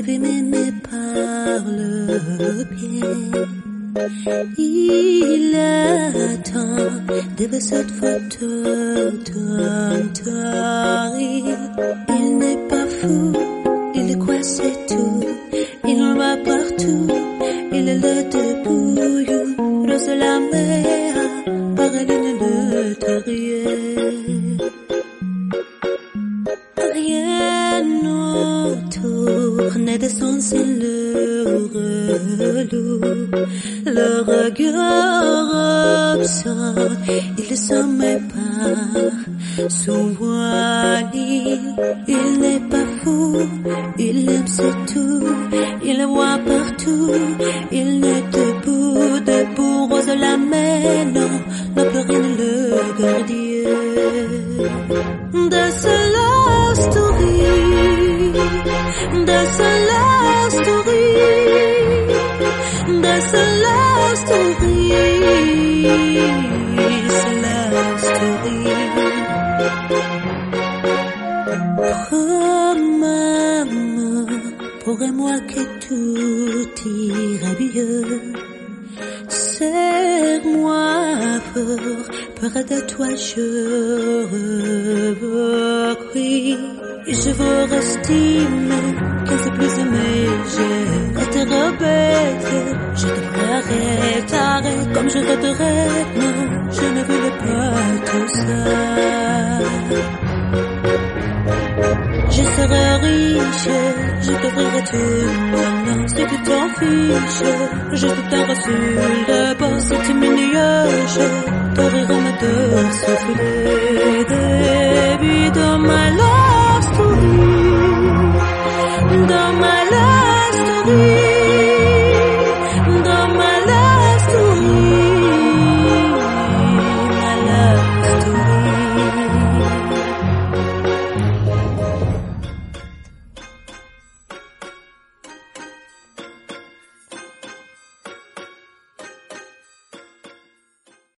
vais m'aimer par le pied. Il attend devant cette photo d'Antori. Il n'est pas fou, il croit c'est tout. Il va partout, il est le débouillou. Rose la mer, Paraline de Terrier. Rien autour n'est de son c'est le relou. Le regard absent, il se met par son voile. Il n'est pas fou, il aime c'est tout. Il voit partout, il est debout, debout. Rose la mer, non, plus rien le gardien. That's a love story. That's a love story. That's a love story. It's a love story. Promets-moi, promets-moi que tout ira bien. Serre-moi fort, près de toi je recris. Je veux rester, que c'est plus aimé, j'ai été rebête. Je devrais arrêter, comme je voudrais, non, je ne voulais pas tout ça. Je serai riche, je t'offrirai tout maintenant. Si tu t'en fiches, je te reçu le boss, c'est une mini-age.